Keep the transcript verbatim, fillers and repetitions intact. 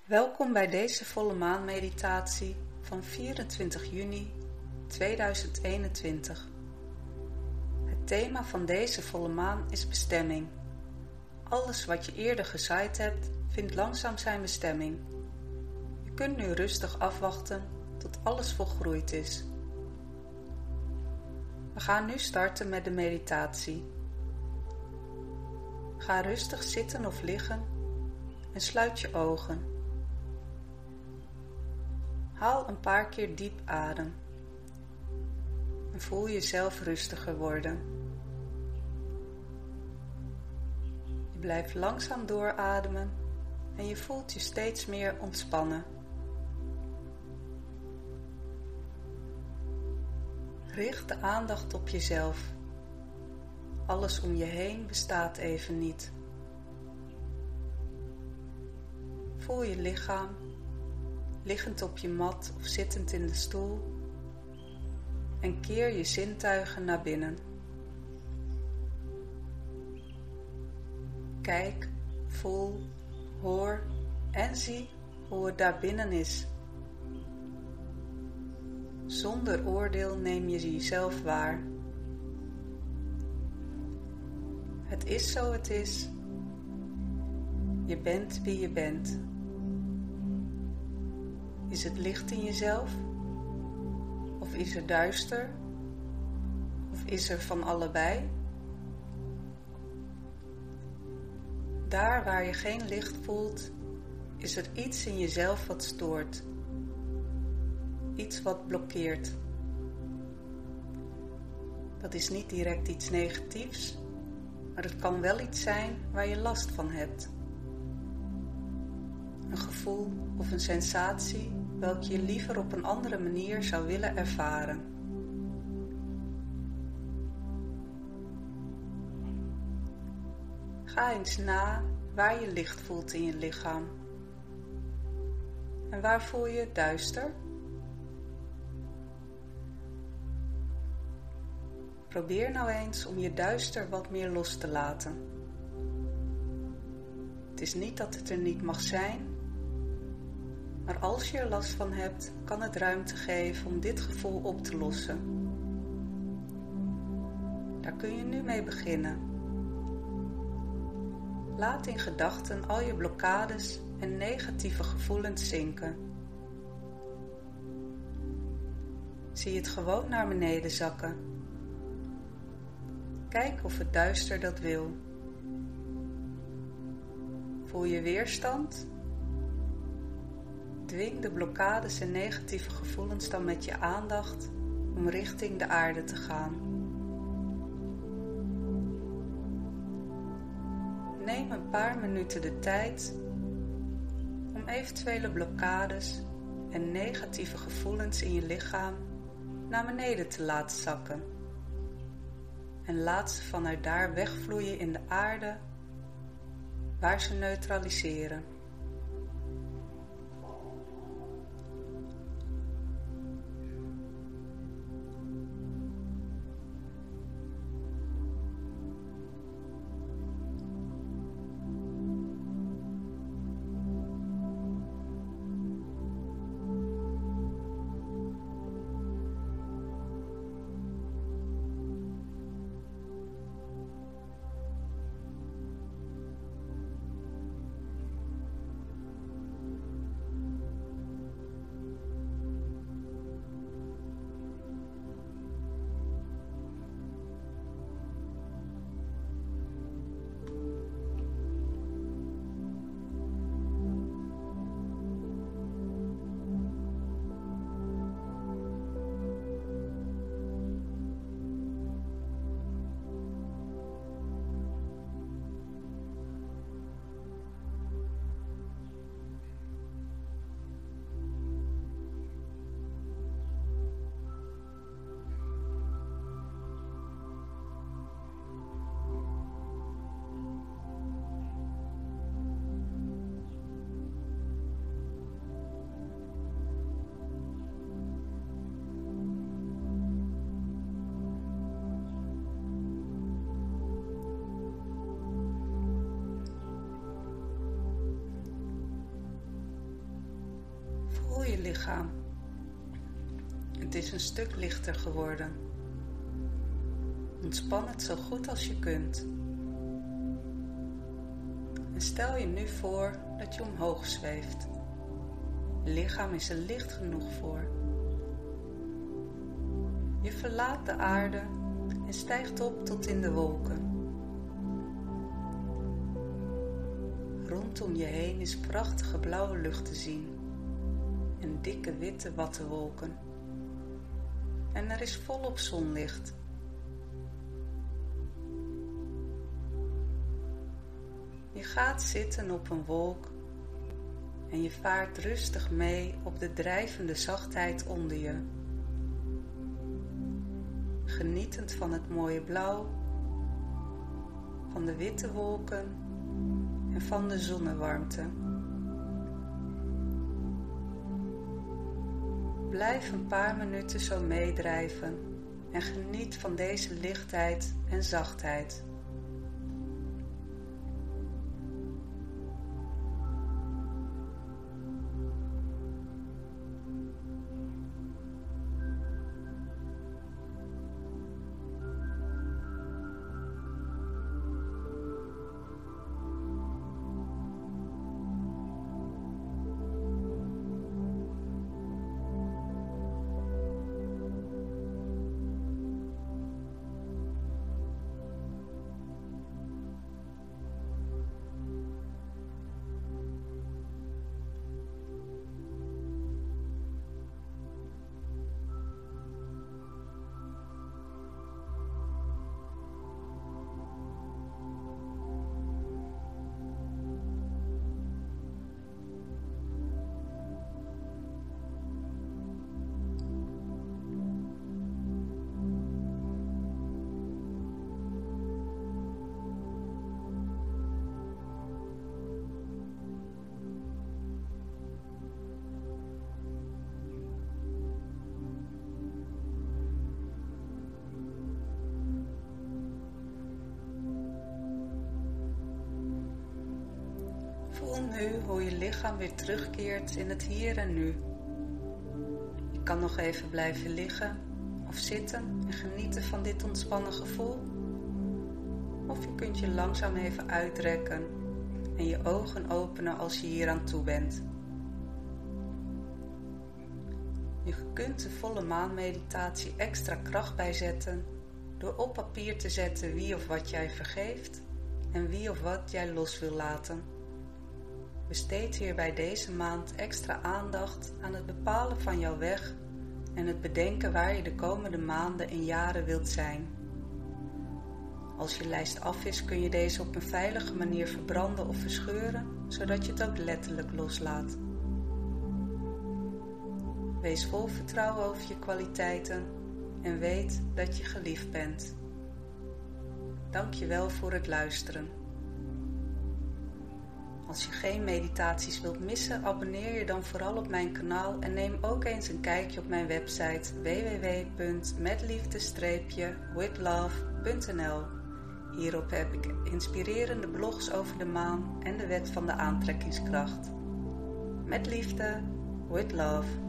Welkom bij deze volle maanmeditatie van vierentwintig juni tweeduizend eenentwintig. Het thema van deze volle maan is bestemming. Alles wat je eerder gezaaid hebt, vindt langzaam zijn bestemming. Je kunt nu rustig afwachten tot alles volgroeid is. We gaan nu starten met de meditatie. Ga rustig zitten of liggen en sluit je ogen. Haal een paar keer diep adem en voel jezelf rustiger worden. Je blijft langzaam doorademen en je voelt je steeds meer ontspannen. Richt de aandacht op jezelf. Alles om je heen bestaat even niet. Voel je lichaam, liggend op je mat of zittend in de stoel, en keer je zintuigen naar binnen. Kijk, voel, hoor en zie hoe het daar binnen is. Zonder oordeel neem je jezelf waar. Het is zo het is. Je bent wie je bent. Is het licht in jezelf? Of is er duister? Of is er van allebei? Daar waar je geen licht voelt, is er iets in jezelf wat stoort. Iets wat blokkeert. Dat is niet direct iets negatiefs, maar het kan wel iets zijn waar je last van hebt. Een gevoel of een sensatie welke je liever op een andere manier zou willen ervaren. Ga eens na waar je licht voelt in je lichaam. En waar voel je het duister? Probeer nou eens om je duister wat meer los te laten. Het is niet dat het er niet mag zijn, maar als je er last van hebt, kan het ruimte geven om dit gevoel op te lossen. Daar kun je nu mee beginnen. Laat in gedachten al je blokkades en negatieve gevoelens zinken. Zie het gewoon naar beneden zakken. Kijk of het duister dat wil. Voel je weerstand? Dwing de blokkades en negatieve gevoelens dan met je aandacht om richting de aarde te gaan. Neem een paar minuten de tijd om eventuele blokkades en negatieve gevoelens in je lichaam naar beneden te laten zakken. En laat ze vanuit daar wegvloeien in de aarde, waar ze neutraliseren. je lichaam. Het is een stuk lichter geworden. Ontspan het zo goed als je kunt. En stel je nu voor dat je omhoog zweeft. Je lichaam is er licht genoeg voor. Je verlaat de aarde en stijgt op tot in de wolken. Rondom je heen is prachtige blauwe lucht te zien en dikke witte wattenwolken. En er is volop zonlicht. Je gaat zitten op een wolk en je vaart rustig mee op de drijvende zachtheid onder je. Genietend van het mooie blauw, van de witte wolken en van de zonnewarmte. Blijf een paar minuten zo meedrijven en geniet van deze lichtheid en zachtheid. Voel nu hoe je lichaam weer terugkeert in het hier en nu. Je kan nog even blijven liggen of zitten en genieten van dit ontspannen gevoel. Of je kunt je langzaam even uitrekken en je ogen openen als je hier aan toe bent. Je kunt de volle maanmeditatie extra kracht bijzetten door op papier te zetten wie of wat jij vergeeft en wie of wat jij los wil laten. Besteed hierbij deze maand extra aandacht aan het bepalen van jouw weg en het bedenken waar je de komende maanden en jaren wilt zijn. Als je lijst af is, kun je deze op een veilige manier verbranden of verscheuren, zodat je het ook letterlijk loslaat. Wees vol vertrouwen over je kwaliteiten en weet dat je geliefd bent. Dank je wel voor het luisteren. Als je geen meditaties wilt missen, abonneer je dan vooral op mijn kanaal en neem ook eens een kijkje op mijn website w w w punt metliefde streepje withLove punt n l. Hierop heb ik inspirerende blogs over de maan en de wet van de aantrekkingskracht. Met liefde, with love.